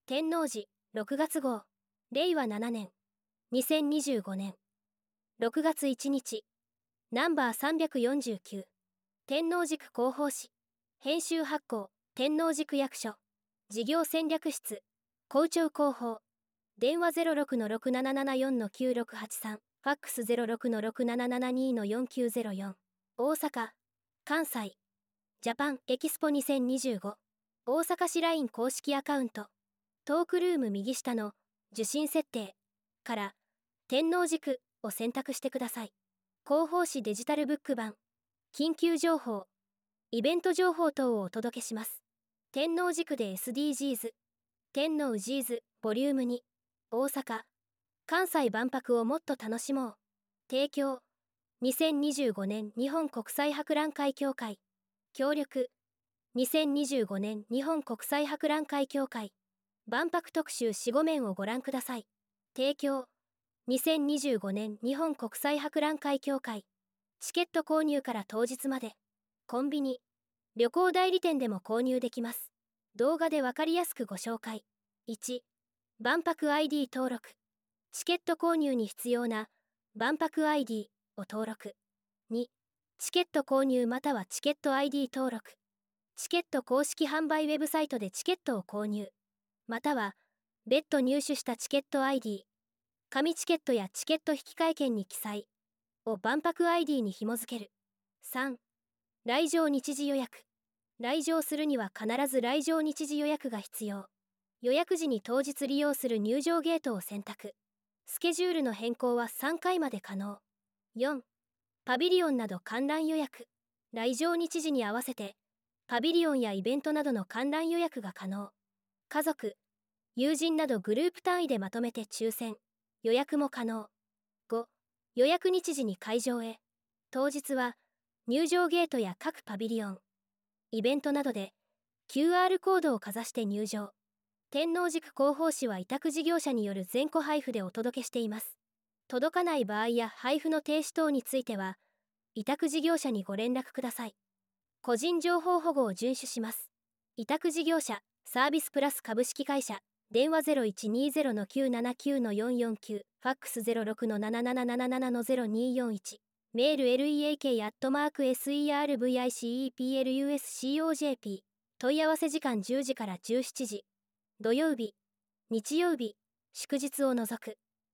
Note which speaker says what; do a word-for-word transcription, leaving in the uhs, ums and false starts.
Speaker 1: 天王寺ろくがつ号れいわななねんにせんにじゅうごねんろくがついちにちナンバーさんびゃくよんじゅうきゅう天王寺区広報誌編集発行天王寺区役所事業戦略室校長広報電話 ゼロろくのろくななななよんのきゅうろくはちさんファックス ゼロろくのろくななななにのよんきゅうゼロよん大阪関西ジャパンエキスポにせんにじゅうご大阪市 ライン 公式アカウントトークルーム右下の受信設定から天王寺区を選択してください。広報誌デジタルブック版緊急情報イベント情報等をお届けします。天王寺区で エスディージーズ 天王ジーズボリュームに大阪関西万博をもっと楽しもう提供にせんにじゅうごねん日本国際博覧会協会協力にせんにじゅうごねん日本国際博覧会協会万博特集よん、ご面をご覧ください。提供にせんにじゅうごねん日本国際博覧会協会チケット購入から当日までコンビニ旅行代理店でも購入できます。動画でわかりやすくご紹介。いち万博 アイディー 登録チケット購入に必要な万博 アイディー を登録。にチケット購入またはチケット アイディー 登録チケット公式販売ウェブサイトでチケットを購入または別途入手したチケット アイディー 紙チケットやチケット引換券に記載を万博 アイディー に紐付ける。さん来場日時予約来場するには必ず来場日時予約が必要。予約時に当日利用する入場ゲートを選択。スケジュールの変更はさんかいまで可能。よんパビリオンなど観覧予約来場日時に合わせてパビリオンやイベントなどの観覧予約が可能。家族友人などグループ単位でまとめて抽選予約も可能。ご予約日時に会場へ当日は入場ゲートや各パビリオンイベントなどで キューアール コードをかざして入場。天王寺区広報誌は委託事業者による全戸配布でお届けしています。届かない場合や配布の停止等については委託事業者にご連絡ください。個人情報保護を遵守します。委託事業者サービスプラス株式会社電話 ゼロいちにゼロのきゅうななきゅうのよんよんきゅうファックス ゼロろくのなななななななのゼロによんいちメール レーク アットマーク セーブイシープルスコー 問い合わせ時間じゅうじからじゅうしちじ土曜日日曜日祝日を除く